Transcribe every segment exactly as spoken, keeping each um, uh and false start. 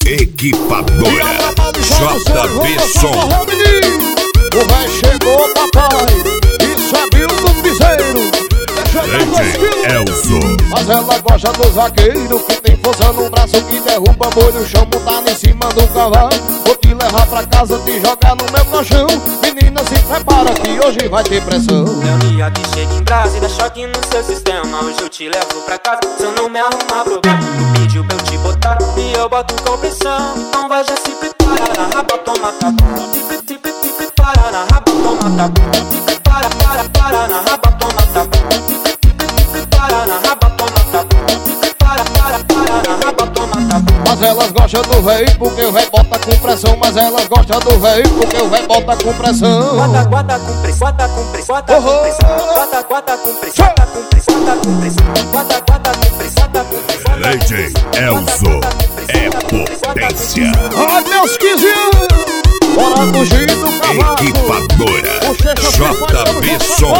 Equipadora J B Som. O véi chegou, papai, isso é Bill do Piseiro. Elzo. Mas ela gosta do zagueiro que tem força no braço, que derruba boi no chão, montar em cima do cavalo. Vou te levar pra casa, te jogar no meu colchão. Menina, se prepara que hoje vai ter pressão. É o dia que chega em brasa e dá choque no seu sistema. Hoje eu te levo pra casa, se eu não me arrumar problema. Tu pediu pra eu te botar e eu boto com pressão. Então vai, já se prepara, na raba toma tapa. Se prepara, na raba toma tapa. Se prepara, para, para, na raba toma tapa. Para na raba, toma tapa. Para, para, para, na raba, toma tapa. Mas elas gostam do véi porque o véi bota com pressão. Mas elas gostam do véi porque o véi bota com pressão. Guarda, guarda com pressão, guarda com pressão, guarda com pressão. Guarda, guarda com pressão, guarda com pressão, guarda com pressão. Guarda, guarda com pressão, guarda com pressão. D J Elzo é potência. Ai, meus quinze anos, bora fugir do cavalo. Equipadora J B Som.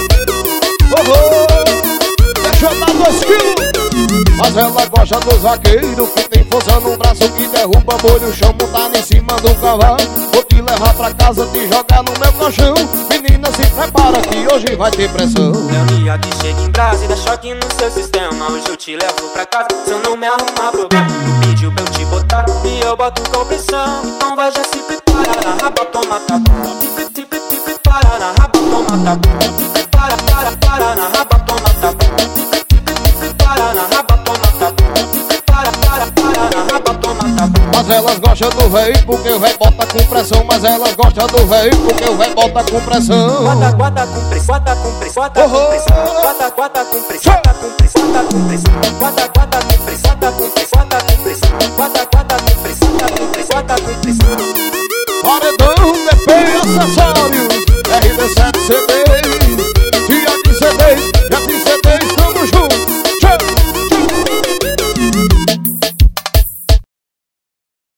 Deixa eu dar dois quilos. Mas ela gosta do zagueiro que tem força no braço, que derruba boi no chão, montar em cima do cavalo. Vou te levar pra casa, te jogar no meu colchão. Menina, se prepara que hoje vai ter pressão. É o dia que chega em brasa e dá choque no seu sistema. Hoje eu te levo pra casa, se eu não me arrumar problema. Tu pediu pra eu te botar e eu boto com pressão. Então vai, já se prepara, na raba toma tapa. Se prepara, na raba toma tapa. Se prepara, para, para, na raba toma tapa. Se prepara, na raba toma tapa. Se prepara, para, para, na raba toma tapa. Mas elas gostam do véi porque o véi bota com pressão. Mas elas gostam do véi porque o véi bota com pressão. Guarda, guarda com pressão, guarda com pressão, guarda com pressão. Guarda, guarda com pressão, guarda com pressão, guarda com pressão. Guarda, guarda com pressão, guarda com pressão, guarda com pressão. Guarda, guarda com pressão, guarda com pressão, guarda com pressão. Paredão, D P e acessórios, R D sete C D.